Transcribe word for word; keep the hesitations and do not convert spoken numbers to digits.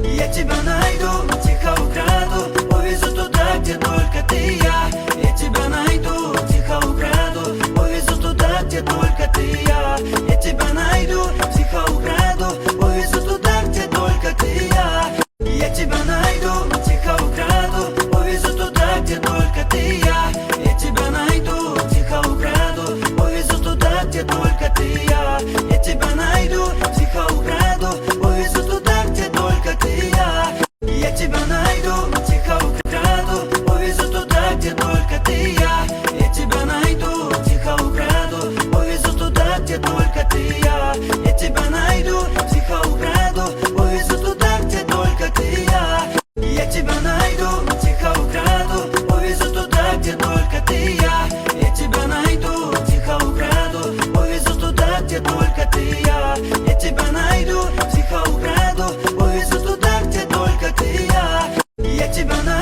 Я тебя найду, тихо украду, увезу туда, где только ты и я. Я тебя найду, тихо украду, увезу туда, где только ты и я. Я тебя найду, тихо украду, увезу туда, где только ты и я. Я тебя найду, тихо украду, увезу туда, где только ты и я. Я тебя найду, тихо украду, увезу туда, где только ты и я. Я тебя найду, тихо украду, увезу туда, где только ты и я. Я тебя найду, тихо украду, увезу туда, где только ты и я. Я тебя найду, тихо украду, увезу туда, где только ты и я. Я тебя найду, тихо украду, увезу туда, где только ты и я. Я тебя найду, тихо украду, увезу туда, где только ты и я. Я тебя найду, тихо украду, увезу туда, где только ты и я. Я тебя найду, тихо украду, увезу туда, где только ты и я. Я тебя найду.